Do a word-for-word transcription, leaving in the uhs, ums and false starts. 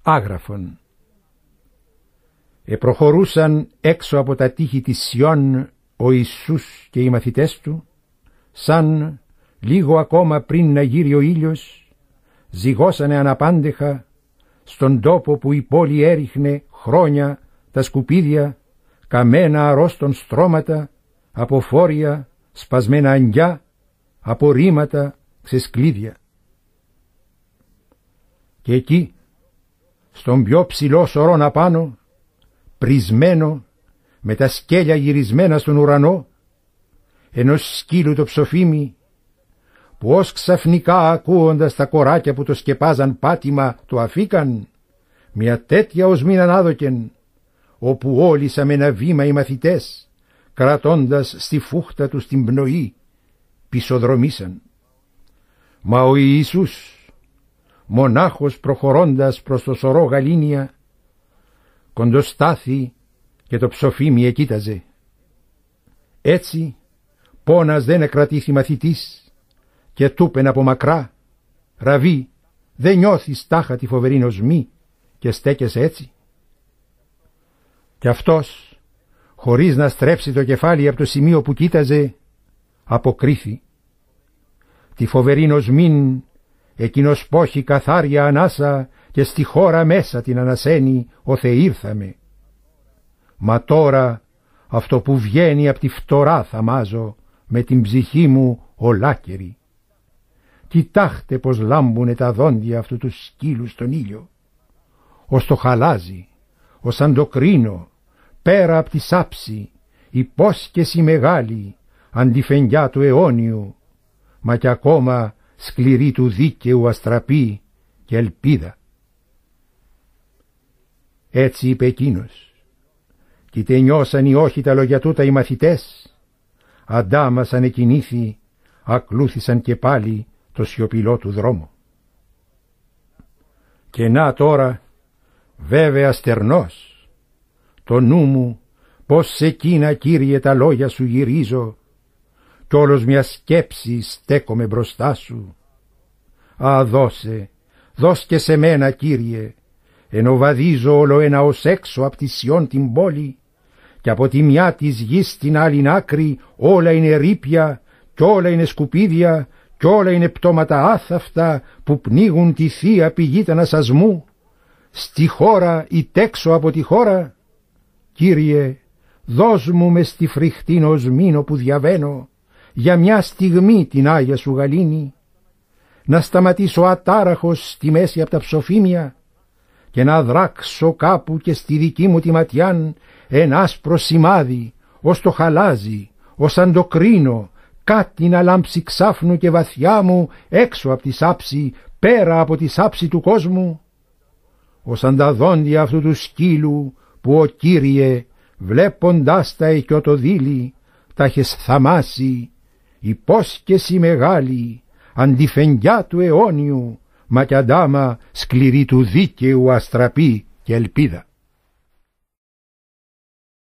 Άγραφον. Επροχωρούσαν έξω από τα τείχη της Σιών ο Ιησούς και οι μαθητές του, σαν λίγο ακόμα πριν να γύρει ο ήλιος, ζυγώσανε αναπάντεχα στον τόπο που η πόλη έριχνε χρόνια τα σκουπίδια, καμένα αρρώστων στρώματα, αποφόρια, σπασμένα αγκιά, απορρίμματα, ξεσκλίδια. Και εκεί, στον πιο ψηλό σωρόν απάνω, πρισμένο, με τα σκέλια γυρισμένα στον ουρανό, ενός σκύλου το ψοφίμι, που ως ξαφνικά ακούοντας τα κοράκια που το σκεπάζαν πάτημα το αφήκαν, μια τέτοια οσμήν ανάδοκεν, όπου όλοι σαν με ένα βήμα οι μαθητές, κρατώντας στη φούχτα τους την πνοή, πισωδρομήσαν. Μα ο Ιησούς, μονάχος προχωρώντας προς το σωρό γαλήνια, κοντοστάθη και το ψοφίμι εκοίταζε. Έτσι πόνας δεν εκρατήθη μαθητής και τούπεν από μακρά, «Ραβί, δεν νιώθεις τάχα τη φοβερή νοσμή και στέκεσαι έτσι?» Κι αυτός, χωρίς να στρέψει το κεφάλι από το σημείο που κοίταζε, αποκρίθη. «Τη φοβερή νοσμήν εκείνος πόχει καθάρια ανάσα και στη χώρα μέσα την ανασένει ο Θεήρθαμε. Μα τώρα αυτό που βγαίνει απ' τη φθορά θα μάζω με την ψυχή μου ολάκερη. Κοιτάχτε πως λάμπουνε τα δόντια αυτού του σκύλου στον ήλιο. Ως το χαλάζι, ως αντοκρίνο, πέρα απ' τη σάψη, υπόσχεση μεγάλη, αντιφενιά του αιώνιου, μα κι ακόμα σκληρή του δίκαιου αστραπή και ελπίδα». Έτσι είπε εκείνος, κι τελειώσαν οι όχι τα λόγια τούτα οι μαθητές, αντάμασαν εκινήθη, ακλούθησαν και πάλι το σιωπηλό του δρόμο. Και να τώρα, βέβαια στερνός, το νου μου πως σε εκείνα, Κύριε, τα λόγια σου γυρίζω, κι όλος μια σκέψη στέκομαι μπροστά σου. Α, δώσε, δώσ' και σε μένα, Κύριε, ενώ βαδίζω όλο ένα ως έξω απ' τη Σιών την πόλη, και από τη μια της γης στην άλλην άκρη όλα είναι ρήπια, κι όλα είναι σκουπίδια, κι όλα είναι πτώματα άθαυτα που πνίγουν τη θεία πηγή τανασασμού, στη χώρα ή τέξω από τη χώρα. Κύριε, δώσ' μου μες στη φρικτή νοσμήν όπου διαβαίνω, για μια στιγμή την Άγια σου γαλήνη, να σταματήσω ατάραχος στη μέση απ' τα ψοφίμια και να δράξω κάπου και στη δική μου τη ματιάν ένα άσπρο σημάδι, ως το χαλάζι, ως αν το κρίνω, κάτι να λάμψει ξάφνου και βαθιά μου έξω απ' τη σάψη, πέρα από τη σάψη του κόσμου, ως αν τα δόντια αυτού του σκύλου που ο Κύριε, βλέποντάς τα εκιωτοδύλη, τα έχεις θαμάσει, υπόσχεση μεγάλη, αντιφενιά του αιώνιου, μα κι αντάμα σκληρή του δίκαιου αστραπή και ελπίδα.